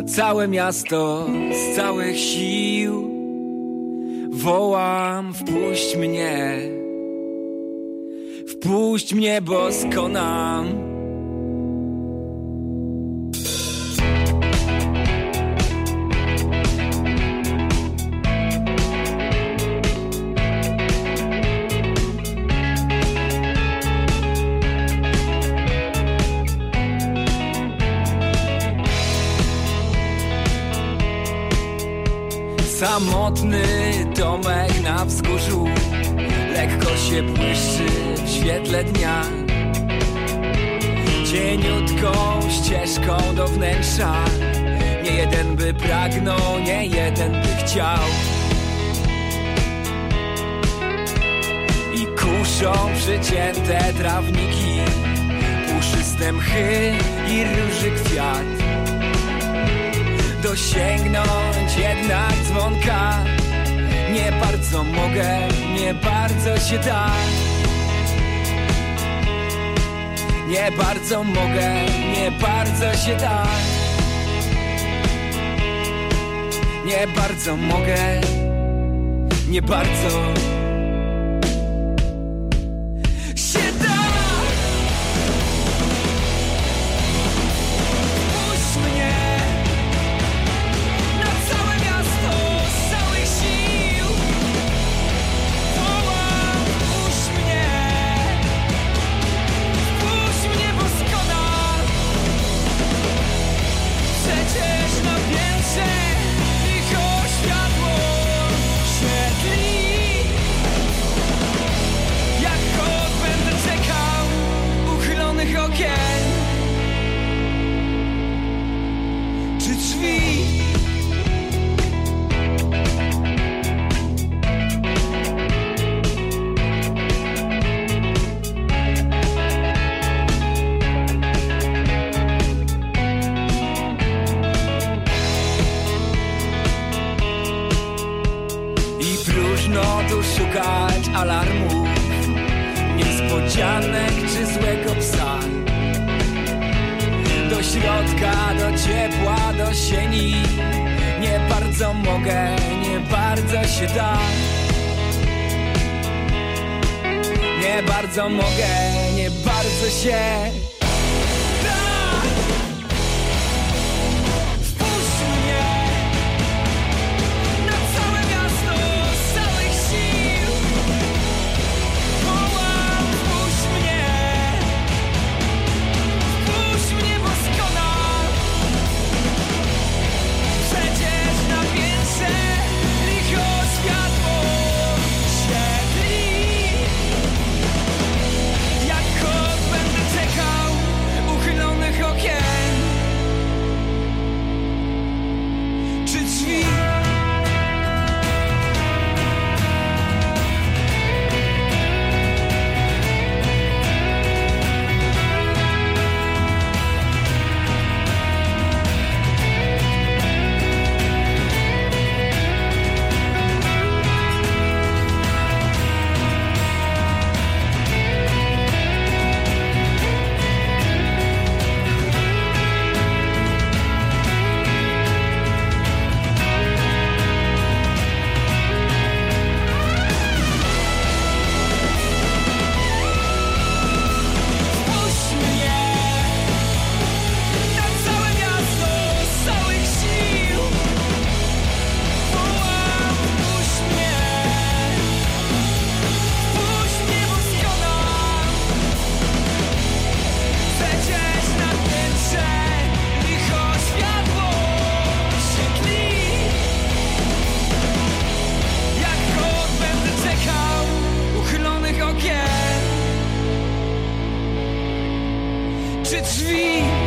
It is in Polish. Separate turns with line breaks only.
całe miasto z całych sił wołam: wpuść mnie, bo skonam. Samotny domek na wzgórzu lekko się błyszczy w świetle dnia. Cieniutką ścieżką do wnętrza nie jeden by pragnął, nie jeden by chciał. I kuszą przycięte trawniki, puszyste mchy i róży kwiat. Dosięgnąć jednak dzwonka nie bardzo mogę, nie bardzo się da. Nie bardzo mogę, nie bardzo się da. Nie bardzo mogę, nie bardzo się da. Puść mnie na całe miasto z całych sił. Wołam: puść mnie bo skonam. Przecież na piętrze licho światło świetli. Jak kot będę czekał uchylonych okien czy drzwi. I próżno tu szukać alarmów, niespodzianek czy złego psa. Do środka, do ciepła, do sieni nie bardzo mogę, nie bardzo się da. Nie bardzo mogę, nie bardzo się da. Wpuść mnie na całe miasto z całych sił. Wołam: wpuść mnie bo skonam. Przecież na piętrze licho światło świetli. Jak kot będę czekał uchylonych okien czy drzwi. Puść mnie na całe miasto z całych sił. Wołam: puść mnie bo skonam. Przecież na piętrze licho światło świetli. Jak kot będę czekał uchylonych okien czy drzwi.